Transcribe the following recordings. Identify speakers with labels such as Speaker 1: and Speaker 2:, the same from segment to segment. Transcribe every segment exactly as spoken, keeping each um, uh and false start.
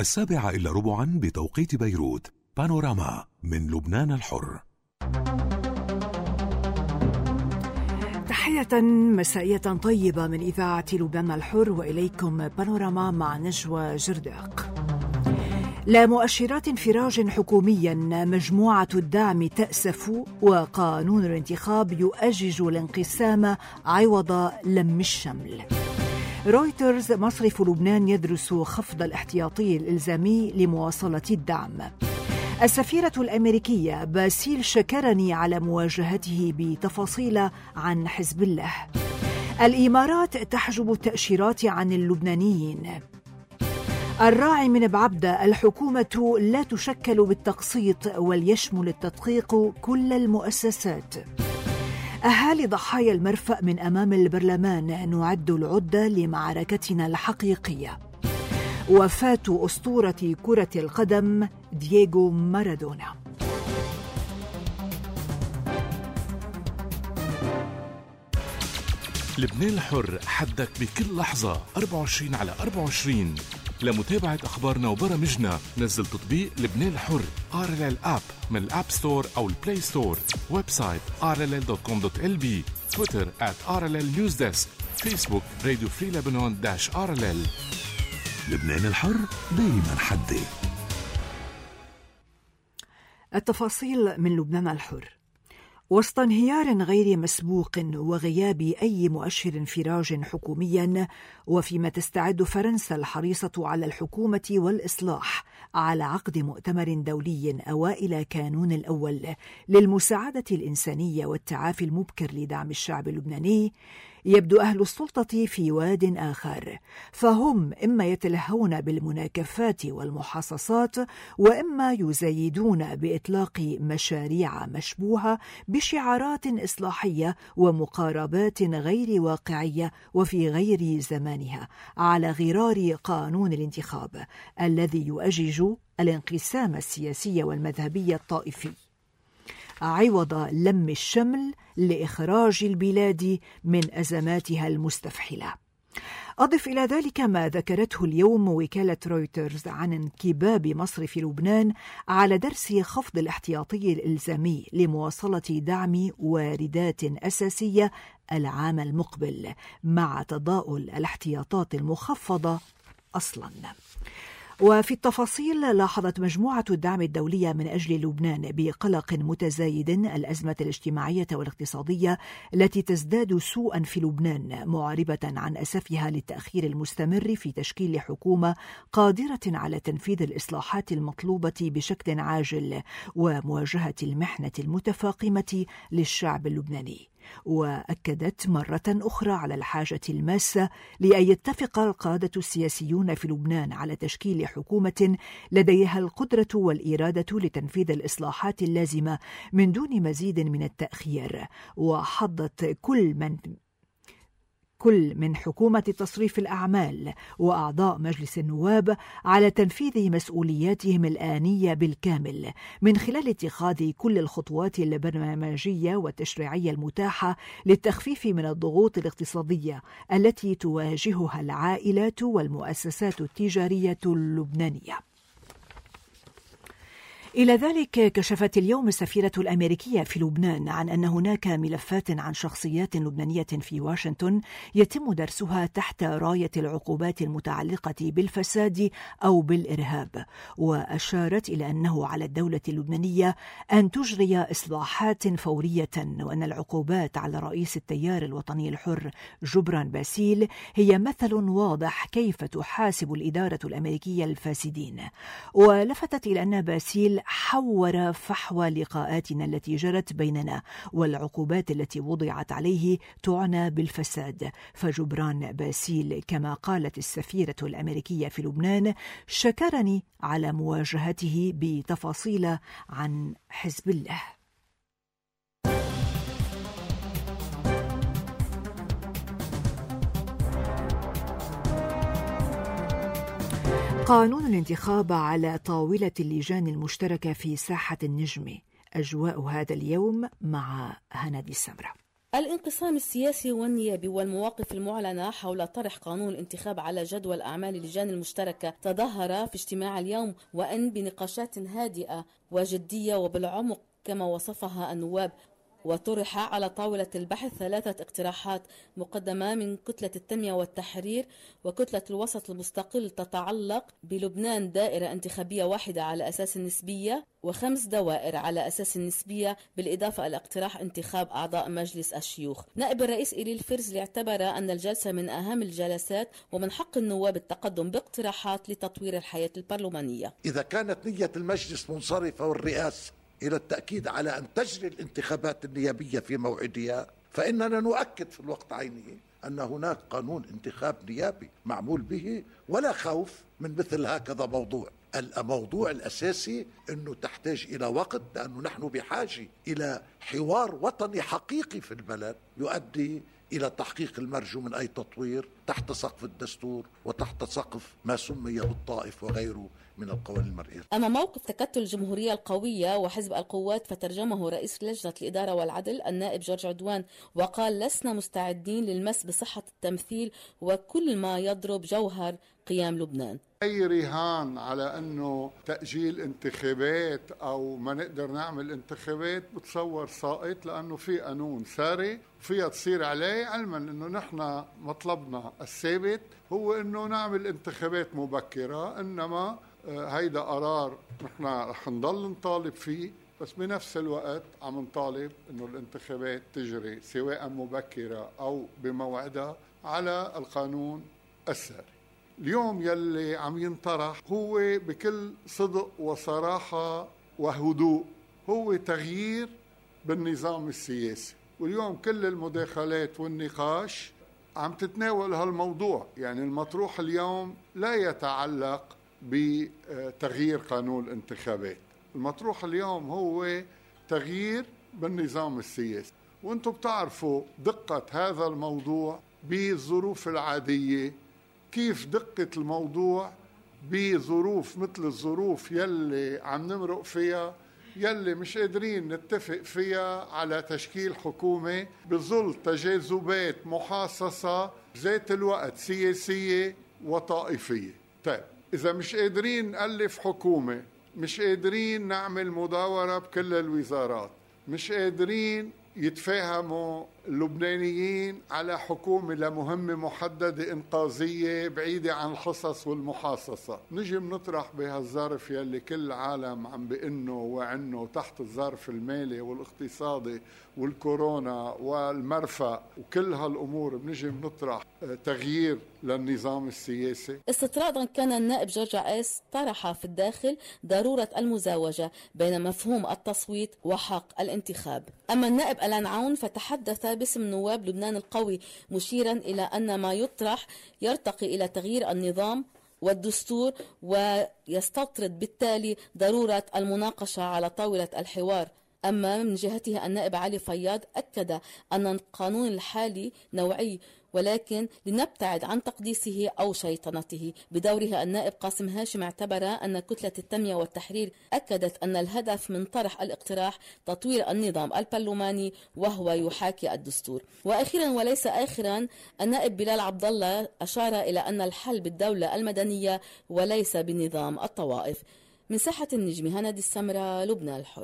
Speaker 1: السابعة إلا ربعا بتوقيت بيروت. بانوراما من لبنان الحر.
Speaker 2: تحية مسائية طيبة من إذاعة لبنان الحر، وإليكم بانوراما مع نجوى جرداق. لا مؤشرات انفراج حكوميا، مجموعة الدعم تأسف، وقانون الانتخاب يؤجج الانقسام عوض لم الشمل. رويترز: مصرف لبنان يدرس خفض الاحتياطي الإلزامي لمواصلة الدعم. السفيرة الأمريكية: باسيل شكرني على مواجهته بتفاصيل عن حزب الله. الإمارات تحجب التأشيرات عن اللبنانيين. الراعي من بعبدة: الحكومة لا تشكل بالتقسيط، وليشمل التدقيق كل المؤسسات. أهالي ضحايا المرفأ من أمام البرلمان: نعد العدة لمعركتنا الحقيقية. وفاة أسطورة كرة القدم دييغو مارادونا.
Speaker 3: لبنان الحر، حدك بكل لحظة أربعة وعشرين على أربعة وعشرين. لمتابعة أخبارنا وبرامجنا نزل تطبيق لبنان الحر آر إل إل آب من الآب ستور أو البلاي ستور. ويب سايت آر إل إل دوت كوم دوت إل بي. تويتر آت آر إل إل نيوز ديسك. فيسبوك راديو فري لبنان داش آر إل إل.
Speaker 1: لبنان الحر دايما حدي.
Speaker 2: التفاصيل من لبنان الحر. وسط انهيار غير مسبوق وغياب أي مؤشر انفراج حكوميا، وفيما تستعد فرنسا الحريصة على الحكومة والإصلاح على عقد مؤتمر دولي أوائل كانون الأول للمساعدة الإنسانية والتعافي المبكر لدعم الشعب اللبناني، يبدو أهل السلطة في واد آخر، فهم إما يتلهون بالمناكفات والمحاصصات، وإما يزايدون بإطلاق مشاريع مشبوهة بشعارات إصلاحية ومقاربات غير واقعية وفي غير زمانها، على غرار قانون الانتخاب الذي يؤجج الانقسام السياسي والمذهبي الطائفي، عوض لم الشمل لإخراج البلاد من أزماتها المستفحلة. أضف إلى ذلك ما ذكرته اليوم وكالة رويترز عن انكباب مصرف لبنان على درس خفض الاحتياطي الإلزامي لمواصلة دعم واردات أساسية العام المقبل، مع تضاؤل الاحتياطات المخفضة أصلاً. وفي التفاصيل، لاحظت مجموعة الدعم الدولية من أجل لبنان بقلق متزايد الأزمة الاجتماعية والاقتصادية التي تزداد سوءا في لبنان، معربة عن أسفها للتأخير المستمر في تشكيل حكومة قادرة على تنفيذ الإصلاحات المطلوبة بشكل عاجل ومواجهة المحنة المتفاقمة للشعب اللبناني. وأكدت مرة أخرى على الحاجة الماسة لأن يتفق القادة السياسيون في لبنان على تشكيل حكومة لديها القدرة والإرادة لتنفيذ الإصلاحات اللازمة من دون مزيد من التأخير. وحضت كل من كل من حكومة تصريف الأعمال وأعضاء مجلس النواب على تنفيذ مسؤولياتهم الآنية بالكامل من خلال اتخاذ كل الخطوات البرنامجية والتشريعية المتاحة للتخفيف من الضغوط الاقتصادية التي تواجهها العائلات والمؤسسات التجارية اللبنانية. إلى ذلك، كشفت اليوم السفيرة الأمريكية في لبنان عن أن هناك ملفات عن شخصيات لبنانية في واشنطن يتم درسها تحت راية العقوبات المتعلقة بالفساد أو بالإرهاب، وأشارت إلى أنه على الدولة اللبنانية أن تجري إصلاحات فورية، وأن العقوبات على رئيس التيار الوطني الحر جبران باسيل هي مثل واضح كيف تحاسب الإدارة الأمريكية الفاسدين. ولفتت إلى أن باسيل حور فحوى لقاءاتنا التي جرت بيننا والعقوبات التي وضعت عليه تعنى بالفساد. فجبران باسيل، كما قالت السفيرة الأمريكية في لبنان، شكرني على مواجهته بتفاصيل عن حزب الله. قانون الانتخاب على طاولة اللجان المشتركة في ساحة النجم. أجواء هذا اليوم مع هنادي السمرة.
Speaker 4: الانقسام السياسي والنيابي والمواقف المعلنة حول طرح قانون الانتخاب على جدول أعمال اللجان المشتركة تظاهر في اجتماع اليوم، وأن بنقاشات هادئة وجدية وبالعمق كما وصفها النواب. وطرح على طاولة البحث ثلاثة اقتراحات مقدمة من كتلة التنمية والتحرير وكتلة الوسط المستقل تتعلق بلبنان دائرة انتخابية واحدة على أساس النسبية وخمس دوائر على أساس النسبية، بالإضافة إلى اقتراح انتخاب أعضاء مجلس الشيوخ. نائب الرئيس إيليل فرزلي اعتبر أن الجلسة من أهم الجلسات ومن حق النواب التقدم باقتراحات لتطوير الحياة البرلمانية.
Speaker 5: إذا كانت نية المجلس منصرفة والرئاسة إلى التأكيد على أن تجري الانتخابات النيابية في موعدها، فإننا نؤكد في الوقت عينه أن هناك قانون انتخاب نيابي معمول به، ولا خوف من مثل هكذا موضوع. الموضوع الأساسي أنه تحتاج إلى وقت، لأنه نحن بحاجة إلى حوار وطني حقيقي في البلد يؤدي إلى تحقيق المرجو من أي تطوير تحت سقف الدستور وتحت سقف ما سمي بالطائف وغيره من القوانين المرئية.
Speaker 4: أما موقف تكتل الجمهورية القوية وحزب القوات فترجمه رئيس لجنة الإدارة والعدل النائب جورج عدوان، وقال: لسنا مستعدين للمس بصحة التمثيل وكل ما يضرب جوهر قيام لبنان.
Speaker 6: أي رهان على أنه تأجيل انتخابات أو ما نقدر نعمل انتخابات بتصور ساقط، لأنه في قانون ساري فيها تصير عليه، علما أنه نحن مطلبنا الثابت هو أنه نعمل انتخابات مبكرة، إنما هيدا قرار نحن رح نضل نطالب فيه، بس بنفس الوقت عم نطالب أنه الانتخابات تجري سواء مبكرة أو بموعدها على القانون الساري. اليوم يلي عم ينطرح هو بكل صدق وصراحة وهدوء هو تغيير بالنظام السياسي، واليوم كل المداخلات والنقاش عم تتناول هالموضوع. يعني المطروح اليوم لا يتعلق بتغيير قانون الانتخابات، المطروح اليوم هو تغيير بالنظام السياسي. وانتم بتعرفوا دقة هذا الموضوع بالظروف العادية، كيف دقة الموضوع بظروف مثل الظروف يلي عم نمرق فيها، يلي مش قادرين نتفق فيها على تشكيل حكومة بظل تجاذبات محاصصة ذات الوقت سياسية وطائفية. طيب إذا مش قادرين نألف حكومة، مش قادرين نعمل مداورة بكل الوزارات، مش قادرين يتفاهموا اللبنانيين على حكومة لمهمة محددة إنقاذية بعيدة عن الحصص والمحاصصة، نجي بنطرح بهالظرف يلي كل العالم عم بإنه وعنه تحت الظرف المالي والاقتصادي والكورونا والمرفأ وكل هالأمور، بنجي بنطرح تغيير للنظام السياسي.
Speaker 4: استطرادا كان النائب جورج عيس طرح في الداخل ضرورة المزاوجة بين مفهوم التصويت وحق الانتخاب. أما النائب ألان عون فتحدث باسم نواب لبنان القوي، مشيرا إلى أن ما يطرح يرتقي إلى تغيير النظام والدستور، ويستطرد بالتالي ضرورة المناقشة على طاولة الحوار. أما من جهته النائب علي فياض أكد أن القانون الحالي نوعي، ولكن لنبتعد عن تقديسه أو شيطنته. بدوره النائب قاسم هاشم اعتبر أن كتلة التنمية والتحرير أكدت أن الهدف من طرح الاقتراح تطوير النظام البرلماني وهو يحاكي الدستور. وأخيرا وليس آخرا، النائب بلال عبد الله أشار إلى أن الحل بالدولة المدنية وليس بنظام الطوائف. من ساحة النجم هندي السمرة، لبنان الحر.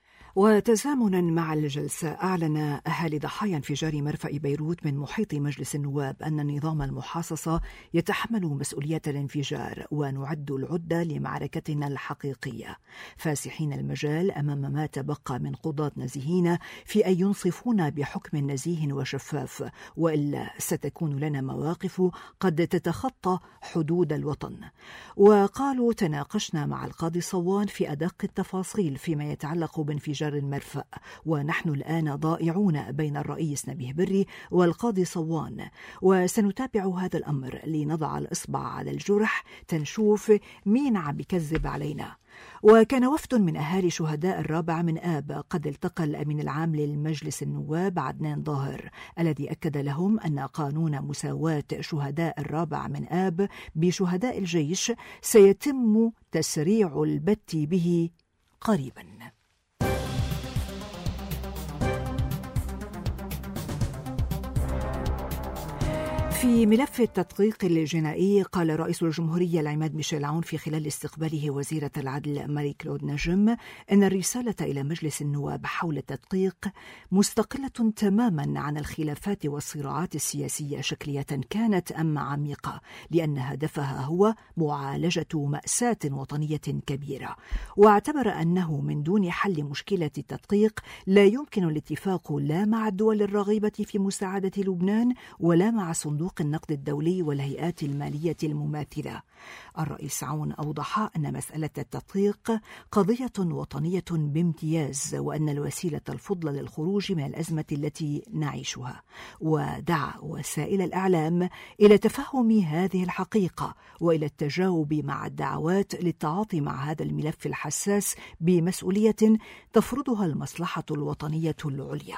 Speaker 2: وتزامنا مع الجلسة، أعلن أهالي ضحايا انفجار مرفأ بيروت من محيط مجلس النواب أن نظام المحاصصة يتحمل مسؤولية الانفجار، ونعد العدة لمعركتنا الحقيقية، فاسحين المجال أمام ما تبقى من قضاة نزيهين في أن ينصفون بحكم نزيه وشفاف، وإلا ستكون لنا مواقف قد تتخطى حدود الوطن. وقالوا: تناقشنا مع القاضي صوان في أدق التفاصيل فيما يتعلق بانفجار المرفأ، ونحن الآن ضائعون بين الرئيس نبيه بري والقاضي صوان، وسنتابع هذا الأمر لنضع الإصبع على الجرح تنشوف مين عم بيكذب علينا. وكان وفد من أهالي شهداء الرابع من آب قد التقى الأمين العام للمجلس النواب عدنان ظاهر، الذي أكد لهم أن قانون مساواة شهداء الرابع من آب بشهداء الجيش سيتم تسريع البت به قريبا. في ملف التدقيق الجنائي، قال رئيس الجمهورية العماد ميشيل عون في خلال استقباله وزيرة العدل ماري كلود نجم أن الرسالة إلى مجلس النواب حول التدقيق مستقلة تماما عن الخلافات والصراعات السياسية شكلية كانت أم عميقة، لأن هدفها هو معالجة مأساة وطنية كبيرة. واعتبر أنه من دون حل مشكلة التدقيق لا يمكن الاتفاق لا مع الدول الراغبة في مساعدة لبنان ولا مع صندوق النقد الدولي والهيئات المالية المماثلة. الرئيس عون أوضح أن مسألة التدقيق قضية وطنية بامتياز، وأن الوسيلة الفضلى للخروج من الأزمة التي نعيشها، ودعا وسائل الإعلام إلى تفهم هذه الحقيقة وإلى التجاوب مع الدعوات للتعاطي مع هذا الملف الحساس بمسؤولية تفرضها المصلحة الوطنية العليا.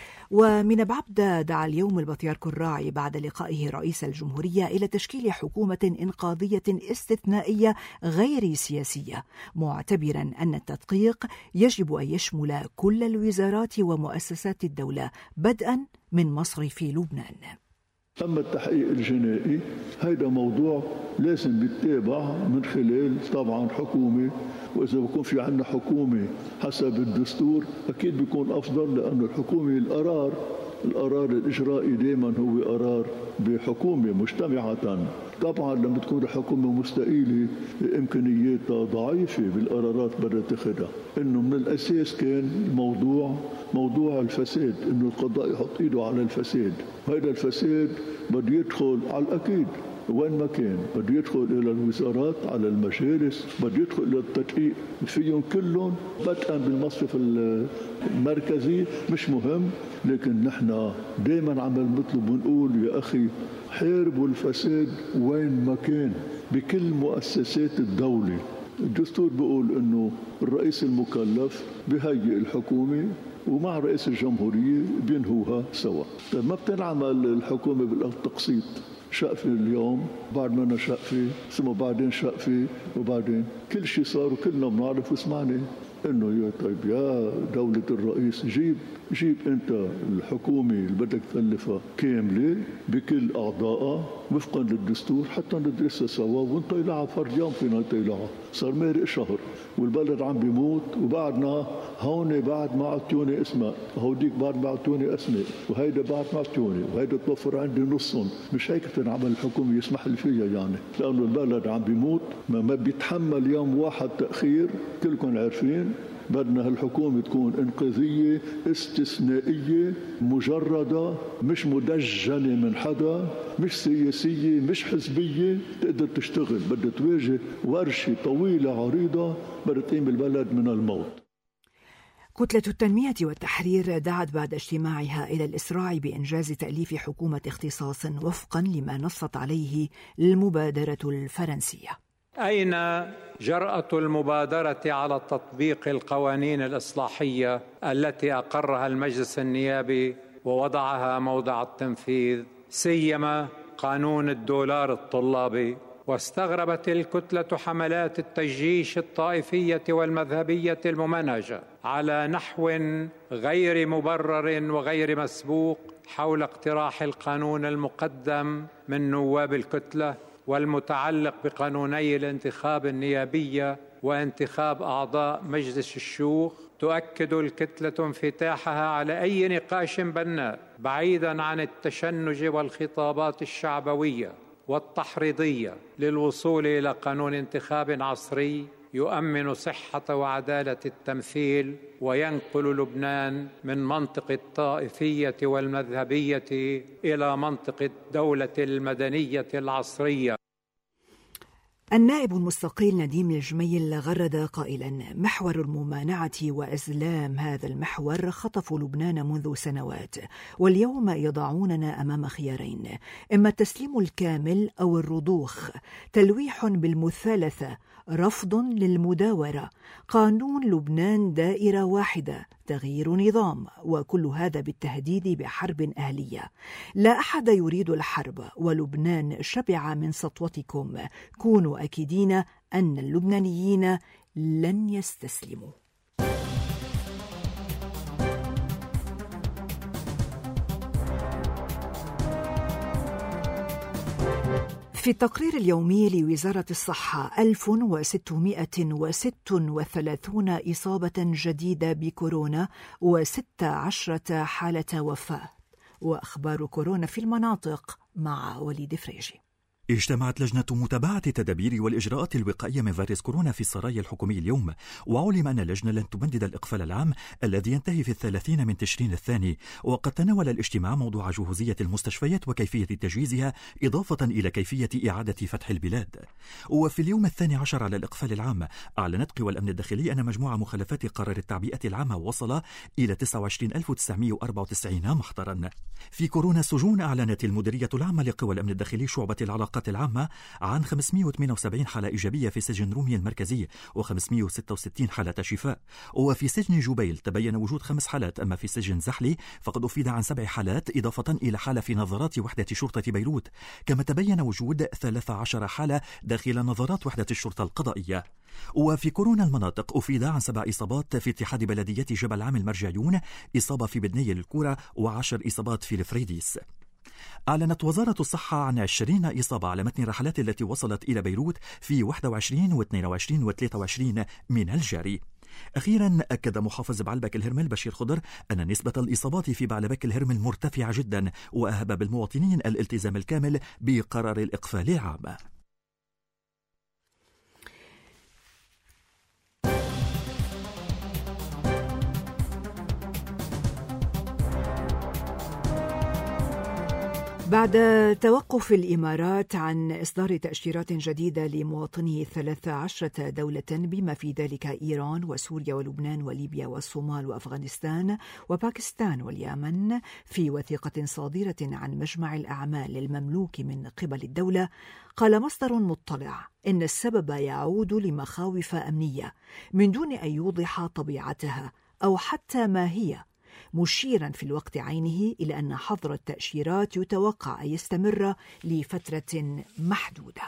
Speaker 2: ومن بعبدة دعا اليوم البطريرك الراعي بعد لقائه رئيس الجمهورية إلى تشكيل حكومة إنقاذية استثنائية غير سياسية، معتبرا أن التدقيق يجب أن يشمل كل الوزارات ومؤسسات الدولة بدءا من مصرف لبنان.
Speaker 7: أما التحقيق الجنائي هيدا موضوع لازم يتابع من خلال طبعا حكومة، وإذا بكون في عنا حكومة حسب الدستور أكيد بيكون أفضل، لأن الحكومة القرار القرار الإجرائي دائما هو قرار بحكومة مجتمعة. طبعا لما تكون الحكومة مستقيلة إمكانياتها ضعيفة بالقرارات بدها تاخدها. إنه من الأساس كان الموضوع موضوع الفساد، إنه القضاء يحط إيده على الفساد، وهذا الفساد بده يدخل على الأكيد وين ما كان، بده يدخل إلى الوزارات، على المجالس، بده يدخل إلى التدقيق فيهم كلهم بدءا بالمصرف المركزي. مش مهم، لكن نحن دائما عم نطلب ونقول يا أخي حاربوا الفساد وين ما كان بكل مؤسسات الدولة. الدستور بيقول إنه الرئيس المكلف بهيئ الحكومة ومع رئيس الجمهورية بينهوها سوا. طيب ما بتنعمل الحكومة بالتقسيط، شقفة اليوم بعد ما أنا شقفة ثم بعدين شقفة وبعدين كل شيء صار، وكلنا بنعرف وسمعنا إنه يا طيب يا دولة الرئيس جيب جيب أنت الحكومة اللي بدك تكلفها كاملة بكل أعضائها وفقا للدستور حتى ندرسها سوا ونطيلعها فرد يوم فينا نطيلعها. صار مارق شهر والبلد عم بيموت وبعدنا هون بعد ما عطيوني اسماء، هوديك بعد ما عطيوني اسماء، وهيدا بعد ما عطيوني، وهيدا توفر عندي نصهم. مش هيك تنعمل الحكومة يسمح لي فيها يعني، لأنه البلد عم بيموت ما, ما بيتحمل يوم واحد تأخير. كلكم عارفين بدنا هالحكومة تكون إنقاذية استثنائية مجردة، مش مدجنة من حدا، مش سياسية، مش حزبية، تقدر تشتغل. بدها تواجه ورشة طويلة عريضة بدها تقيم البلد من الموت.
Speaker 2: كتلة التنمية والتحرير دعت بعد اجتماعها إلى الإسراع بإنجاز تأليف حكومة اختصاص وفقا لما نصت عليه المبادرة الفرنسية.
Speaker 8: أين جرأة المبادرة على تطبيق القوانين الإصلاحية التي أقرها المجلس النيابي ووضعها موضع التنفيذ، سيما قانون الدولار الطلابي؟ واستغربت الكتلة حملات التجيش الطائفية والمذهبية الممنهجة على نحو غير مبرر وغير مسبوق حول اقتراح القانون المقدم من نواب الكتلة والمتعلق بقانوني الانتخاب النيابية وانتخاب أعضاء مجلس الشيوخ. تؤكد الكتلة انفتاحها على أي نقاش بناء بعيداً عن التشنج والخطابات الشعبوية والتحريضية للوصول إلى قانون انتخاب عصري يؤمن صحة وعدالة التمثيل وينقل لبنان من منطق الطائفية والمذهبية إلى منطق الدولة المدنية العصرية.
Speaker 2: النائب المستقيل نديم الجميل غرد قائلا: محور الممانعة وأزلام هذا المحور خطفوا لبنان منذ سنوات، واليوم يضعوننا أمام خيارين: إما التسليم الكامل أو الرضوخ، تلويح بالمثالثة، رفض للمداورة، قانون لبنان دائرة واحدة، تغيير نظام، وكل هذا بالتهديد بحرب أهلية. لا أحد يريد الحرب، ولبنان شبع من سطوتكم. كونوا أكيدين أن اللبنانيين لن يستسلموا. في التقرير اليومي لوزارة الصحة ألف وستمائة وستة وثلاثين إصابة جديدة بكورونا وستة عشر حالة وفاة. وأخبار كورونا في المناطق مع وليد فريجي.
Speaker 9: اجتمعت لجنة متابعة التدابير والإجراءات الوقائية من فيروس كورونا في السرايا الحكومي اليوم، وعلم أن اللجنة لن تمدد الإقفال العام الذي ينتهي في الثلاثين من تشرين الثاني. وقد تناول الاجتماع موضوع جهوزية المستشفيات وكيفية تجهيزها، إضافة إلى كيفية إعادة فتح البلاد. وفي اليوم الثاني عشر على الإقفال العام، أعلنت قوى الأمن الداخلي أن مجموع مخالفات قرار التعبئة العامة وصل إلى تسعة وعشرين ألف وتسعمائة وأربعة وتسعين محضرا. في كورونا السجون، أعلنت المديرية العامة لقوى الأمن الداخلي شعبة العلاقات العامة عن خمسمائة وثمانية وسبعين حالة إيجابية في سجن رومية المركزي وخمسمائة وستة وستين حالة شفاء. وفي سجن جبيل تبين وجود خمس حالات، أما في سجن زحلي فقد أفيد عن سبع حالات، إضافة إلى حالة في نظارات وحدة شرطة بيروت. كما تبين وجود ثلاث عشرة حالة داخل نظارات وحدة الشرطة القضائية. وفي كورونا المناطق أفيد عن سبع إصابات في اتحاد بلديات جبل عام المرجعيون، إصابة في بدنية للكورة، وعشر إصابات في الفريديس. أعلنت وزارة الصحة عن عشرين إصابة على متن الرحلات التي وصلت إلى بيروت في واحد وعشرين واثنين وعشرين وثلاثة وعشرين من الجاري. أخيرا، أكد محافظ بعلبك الهرمل بشير خضر أن نسبة الإصابات في بعلبك الهرمل مرتفعة جدا، وأهب بالمواطنين الالتزام الكامل بقرار الإقفال العام.
Speaker 2: بعد توقف الإمارات عن إصدار تأشيرات جديدة لمواطني ثلاث عشرة دولة بما في ذلك إيران وسوريا ولبنان وليبيا والصومال وأفغانستان وباكستان واليمن، في وثيقة صادرة عن مجمع الأعمال المملوك من قبل الدولة، قال مصدر مطلع إن السبب يعود لمخاوف أمنية من دون أن يوضح طبيعتها أو حتى ما هي، مشيرا في الوقت عينه إلى أن حظر التأشيرات يتوقع أن يستمر لفترة محدودة.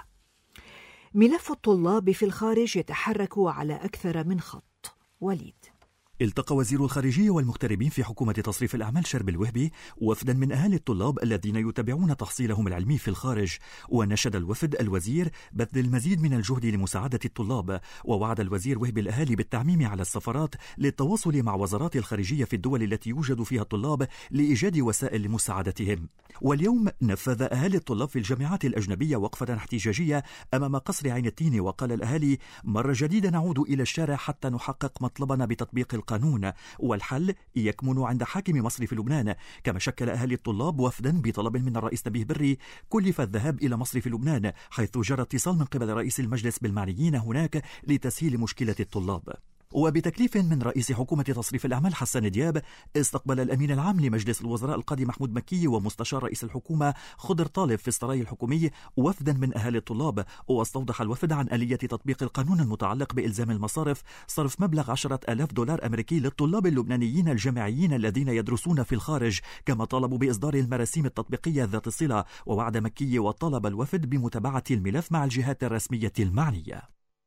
Speaker 2: ملف الطلاب في الخارج يتحرك على أكثر من خط. وليد.
Speaker 9: التقى وزير الخارجية والمغتربين في حكومة تصريف الأعمال شرب الوهبي وفدا من أهالي الطلاب الذين يتابعون تحصيلهم العلمي في الخارج. ونشد الوفد الوزير بذل المزيد من الجهد لمساعدة الطلاب، ووعد الوزير وهبي الأهالي بالتعميم على السفارات للتواصل مع وزارات الخارجية في الدول التي يوجد فيها الطلاب لإيجاد وسائل لمساعدتهم. واليوم نفذ أهالي الطلاب في الجامعات الأجنبية وقفة احتجاجية أمام قصر عين التين، وقال الأهالي: مرة جديدة نعود إلى الشارع حتى نحقق مطلبنا بتطبيق القانون، والحل يكمن عند حاكم مصرف لبنان. كما شكل أهالي الطلاب وفدا بطلب من الرئيس نبيه بري كلف الذهاب إلى مصرف لبنان، حيث جرى اتصال من قبل رئيس المجلس بالمعنيين هناك لتسهيل مشكلة الطلاب. وبتكليف من رئيس حكومة تصريف الأعمال حسن دياب، استقبل الأمين العام لمجلس الوزراء القاضي محمود مكي ومستشار رئيس الحكومة خضر طالب في السراي الحكومي وفدا من أهالي الطلاب. واستوضح الوفد عن آلية تطبيق القانون المتعلق بإلزام المصارف صرف مبلغ عشرة آلاف دولار أمريكي للطلاب اللبنانيين الجامعيين الذين يدرسون في الخارج. كما طالبوا بإصدار المراسيم التطبيقية ذات الصلة. ووعد مكي وطالب الوفد بمتابعة الملف مع الجهات الرسمية المعنية.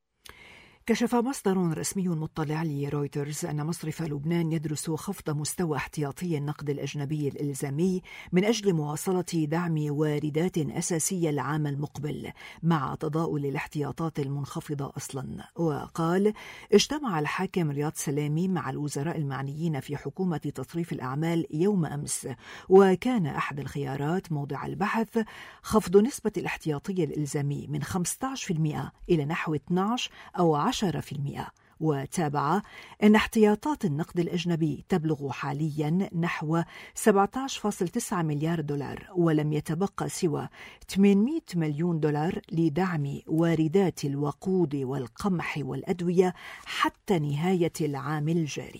Speaker 2: كشف مصدر رسمي مطلع لرويترز أن مصرف لبنان يدرس خفض مستوى احتياطي النقد الأجنبي الإلزامي من أجل مواصلة دعم واردات أساسية العام المقبل مع تضاؤل الاحتياطات المنخفضة أصلا. وقال: اجتمع الحاكم رياض سلامي مع الوزراء المعنيين في حكومة تصريف الأعمال يوم أمس، وكان أحد الخيارات موضع البحث خفض نسبة الاحتياطي الإلزامي من خمسة عشر بالمئة إلى نحو اثني عشر أو عشرة بالمئة. وتابع أن احتياطات النقد الأجنبي تبلغ حاليا نحو سبعة عشر فاصلة تسعة مليار دولار، ولم يتبقى سوى ثمانمائة مليون دولار لدعم واردات الوقود والقمح والأدوية حتى نهاية العام الجاري.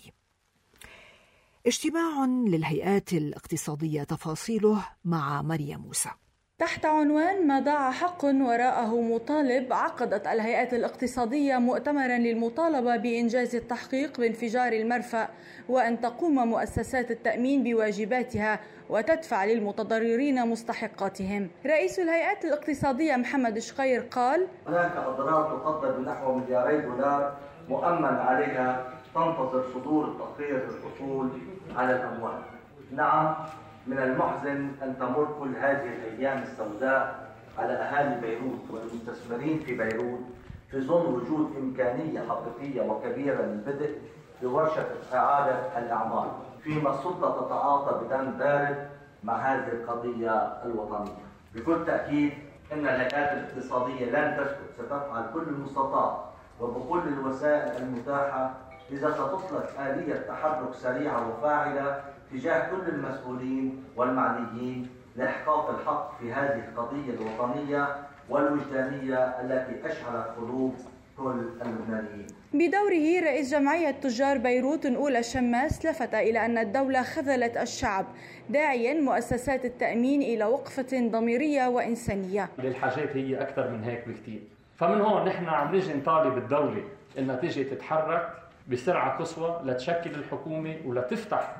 Speaker 2: اجتماع للهيئات الاقتصادية، تفاصيله مع مريم موسى.
Speaker 10: تحت عنوان ما ضاع حق وراءه مطالب، عقدت الهيئات الاقتصادية مؤتمرا للمطالبة بإنجاز التحقيق بانفجار المرفأ، وأن تقوم مؤسسات التأمين بواجباتها وتدفع للمتضررين مستحقاتهم. رئيس الهيئات الاقتصادية محمد شقير قال:
Speaker 11: هناك أضرار تقدر بنحو ملياري دولار مؤمن عليها تنتظر صدور تقرير الأصول على الأموال. نعم، من المحزن أن تمر كل هذه الأيام السوداء على أهالي بيروت والمستثمرين في بيروت في ظل وجود إمكانية حقيقية وكبيرة للبدء بورشة إعادة الأعمار، فيما السلطة تتعاطى بدم بارد مع هذه القضية الوطنية. بكل تأكيد أن الهيئات الاقتصادية لن تسكت، ستفعل كل المستطاع وبكل الوسائل المتاحة إذا ستطلق آلية تحرك سريعة وفاعلة تجاه كل المسؤولين والمعنيين لإحقاق الحق في هذه القضية الوطنية والوجدانية التي أشعلت قلوب كل اللبنانيين.
Speaker 10: بدوره رئيس جمعية تجار بيروت نقول الشماس لفت إلى أن الدولة خذلت الشعب، داعيا مؤسسات التأمين إلى وقفة ضميرية وإنسانية.
Speaker 12: الحاجات هي أكثر من هيك بكتير، فمن هون نحن عم نجي نطالب الدولة إنها تيجي تتحرك بسرعة قصوى لتشكل الحكومة ولتفتح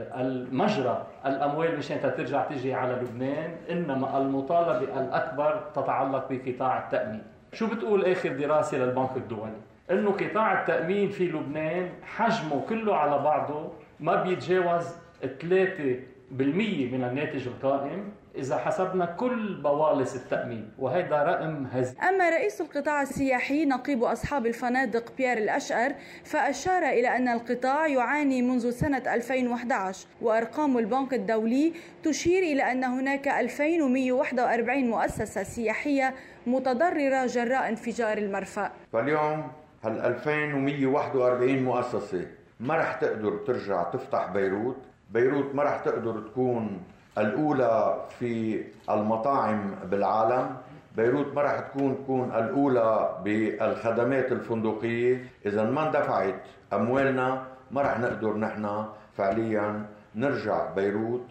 Speaker 12: المجرى الأموال مشان ترجع تجي على لبنان، إنما المطالبة الأكبر تتعلق بقطاع التأمين. شو بتقول آخر دراسة للبنك الدولي؟ إنه قطاع التأمين في لبنان حجمه كله على بعضه ما بيتجاوز ثلاثة بالمية من الناتج القائم إذا حسبنا كل بوالص التأمين، وهذا رقم هزيل.
Speaker 10: أما رئيس القطاع السياحي نقيب أصحاب الفنادق بيير الأشقر فأشار إلى أن القطاع يعاني منذ سنة ألفين وأحد عشر، وأرقام البنك الدولي تشير إلى أن هناك ألفين ومئة وواحد وأربعين مؤسسة سياحية متضررة جراء انفجار المرفأ.
Speaker 13: فاليوم هال ألفين ومئة وواحد وأربعين مؤسسة ما رح تقدر ترجع تفتح بيروت، بيروت ما رح تقدر تكون الأولى في المطاعم بالعالم، بيروت ما رح تكون تكون الأولى بالخدمات الفندقية. إذا ما اندفعت أموالنا ما رح نقدر نحن فعليا نرجع بيروت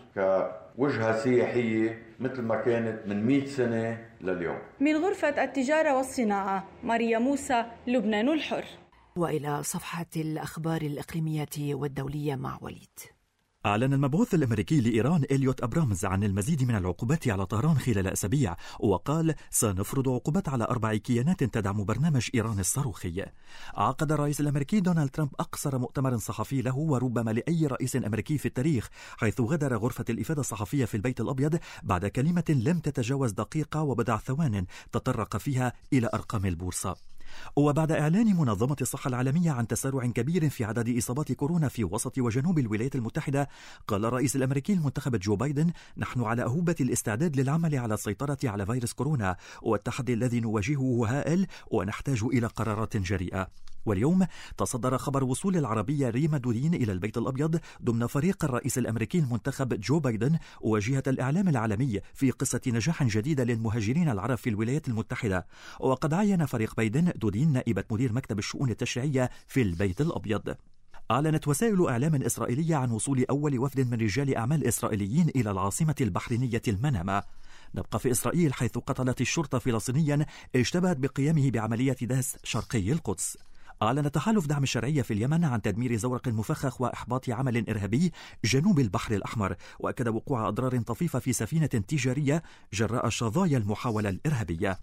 Speaker 13: كوجهة سياحية مثل ما كانت من مئة سنة لليوم.
Speaker 10: من غرفة التجارة والصناعة، ماريا موسى، لبنان الحر.
Speaker 2: وإلى صفحة الأخبار الإقليمية والدولية مع وليد.
Speaker 9: أعلن المبعوث الأمريكي لإيران إليوت أبرامز عن المزيد من العقوبات على طهران خلال أسابيع، وقال سنفرض عقوبات على أربع كيانات تدعم برنامج إيران الصاروخي. عقد الرئيس الأمريكي دونالد ترامب أقصر مؤتمر صحفي له وربما لأي رئيس أمريكي في التاريخ، حيث غادر غرفة الإفادة الصحفية في البيت الأبيض بعد كلمة لم تتجاوز دقيقة وبضع ثوان تطرق فيها إلى أرقام البورصة. وبعد إعلان منظمة الصحة العالمية عن تسارع كبير في عدد إصابات كورونا في وسط وجنوب الولايات المتحدة، قال الرئيس الأمريكي المنتخب جو بايدن: نحن على أهوبة الاستعداد للعمل على السيطرة على فيروس كورونا، والتحدي الذي نواجهه هائل ونحتاج إلى قرارات جريئة. واليوم تصدر خبر وصول العربية ريما دودين إلى البيت الأبيض ضمن فريق الرئيس الأمريكي المنتخب جو بايدن وجهة الإعلام العالمي في قصة نجاح جديدة للمهاجرين العرب في الولايات المتحدة. وقد عين فريق بايدن دودين نائبة مدير مكتب الشؤون التشريعية في البيت الأبيض. أعلنت وسائل إعلام إسرائيلية عن وصول أول وفد من رجال أعمال إسرائيليين إلى العاصمة البحرينية المنامة. نبقى في إسرائيل، حيث قتلت الشرطة فلسطينيا اشتبهت بقيامه بعملية دهس شرقي القدس. أعلن تحالف دعم الشرعية في اليمن عن تدمير زورق مفخخ وإحباط عمل إرهابي جنوب البحر الأحمر، وأكد وقوع أضرار طفيفة في سفينة تجارية جراء شظايا المحاولة الإرهابية.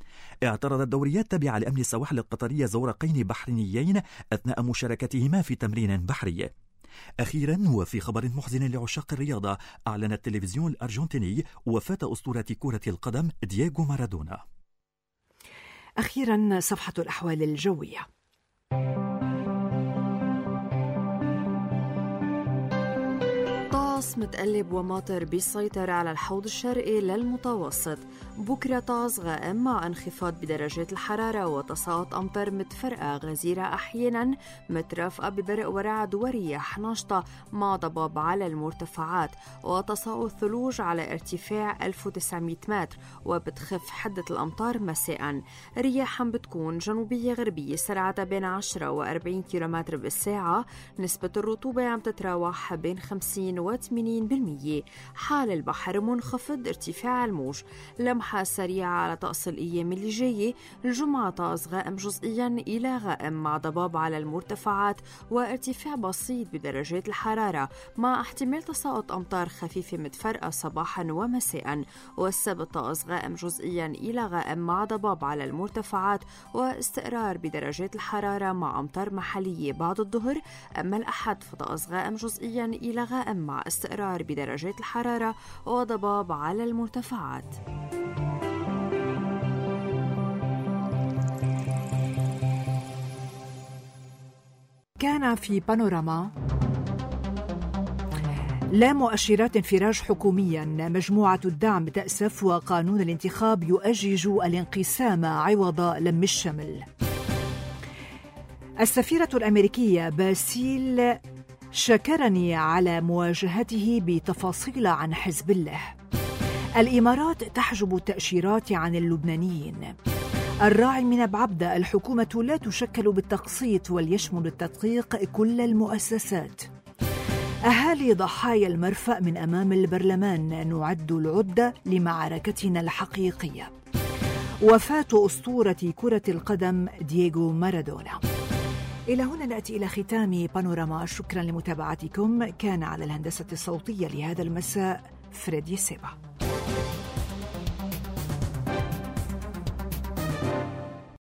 Speaker 9: اعترضت دوريات تابعة لأمن السواحل القطرية زورقين بحرينيين أثناء مشاركتهما في تمرين بحري. أخيرا، وفي خبر محزن لعشاق الرياضة، أعلن التلفزيون الأرجنتيني وفاة أسطورة كرة القدم دييغو مارادونا.
Speaker 2: أخيرا صفحة الأحوال الجوية. طقس متقلب وماطر بيسيطر على الحوض الشرقي للمتوسط. بكرة طقس غائم مع انخفاض بدرجات الحرارة وتساقط أمطار متفرقة غزيرة أحيانا مترافقة ببرق ورعد ورياح ناشطة مع ضباب على المرتفعات، وتساقط ثلوج على ارتفاع ألف وتسعمئة متر، وبتخف حدة الأمطار مساء. رياحا بتكون جنوبية غربية سرعتها بين عشرة وأربعين كيلومتر بالساعة. نسبة الرطوبة عم تتراوح بين خمسين وثمانين بالمئة. حال البحر منخفض، ارتفاع الموج. لمحة سريعة على طقس الأيام اللي جاية. الجمعة طقس غائم جزئيا إلى غائم مع ضباب على المرتفعات وارتفاع بسيط بدرجات الحرارة، مع احتمال تساقط أمطار خفيفة متفرقة صباحا ومساء. والسبت طقس غائم جزئيا إلى غائم مع ضباب على المرتفعات واستقرار بدرجات الحرارة مع أمطار محلية بعد الظهر. أما الأحد فطقس غائم جزئيا إلى غائم مع استقرار بدرجات الحرارة وضباب على المرتفعات. كان في بانوراما لا مؤشرات انفراج حكوميا، مجموعة الدعم تأسف وقانون الانتخاب يؤجج الانقسام عوض لم الشمل. السفيرة الأمريكية باسيل شكرني على مواجهته بتفاصيل عن حزب الله. الإمارات تحجب التأشيرات عن اللبنانيين. الراعي من أبو عبدة، الحكومة لا تشكل بالتقسيط وليشمل التدقيق كل المؤسسات. أهالي ضحايا المرفأ من أمام البرلمان، نعد العدة لمعركتنا الحقيقية. وفاة أسطورة كرة القدم دييغو مارادونا. إلى هنا نأتي إلى ختام بانوراما. شكرا لمتابعتكم. كان على الهندسة الصوتية لهذا المساء فريدي سيبا.